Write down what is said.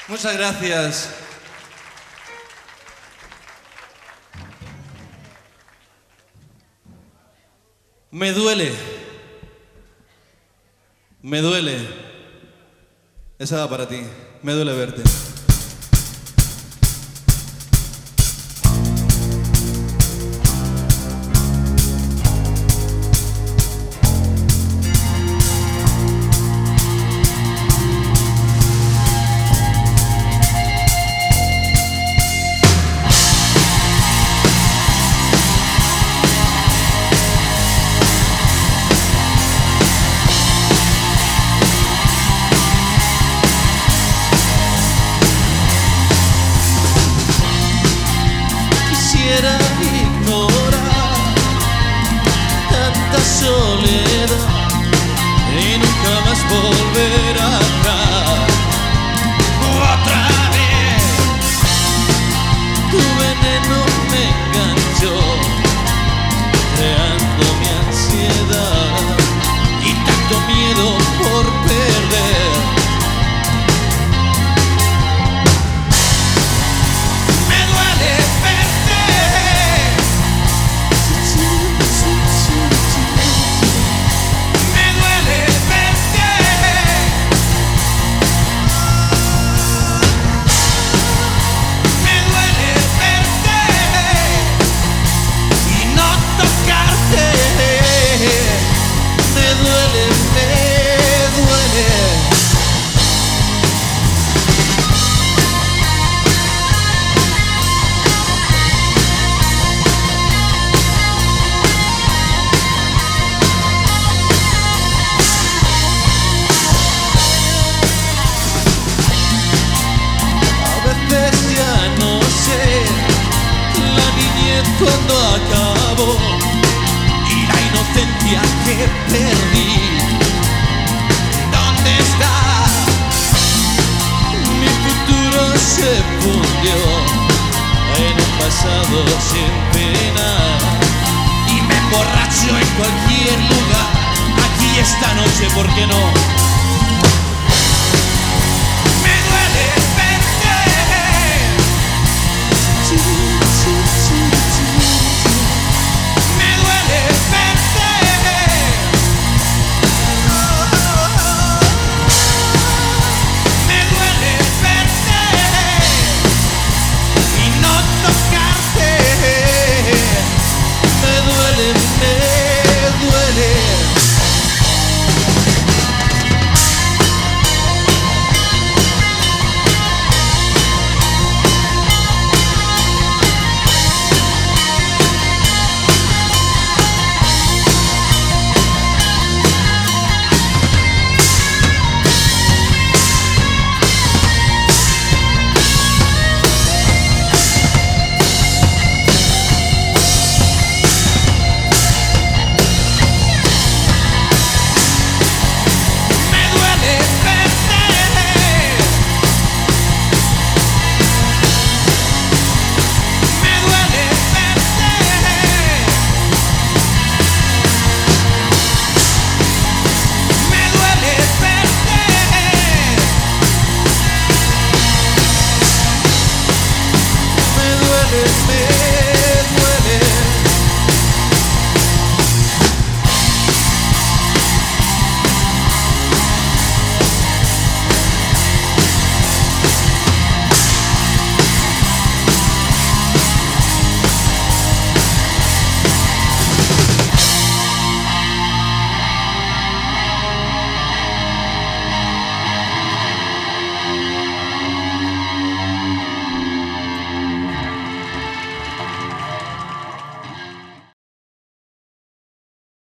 Muchas gracias. Me duele. Me duele. Esa va para ti. Me duele verte. Quisiera ignorar tanta soledad y nunca más volver atrás. Otra vez tu veneno me enganchó, creando mi ansiedad y tanto miedo por perder. Cuando acabó y la inocencia que perdí, ¿dónde está? Mi futuro se fundió en un pasado sin pena y me emborracho en cualquier lugar. Aquí esta noche, ¿por qué no?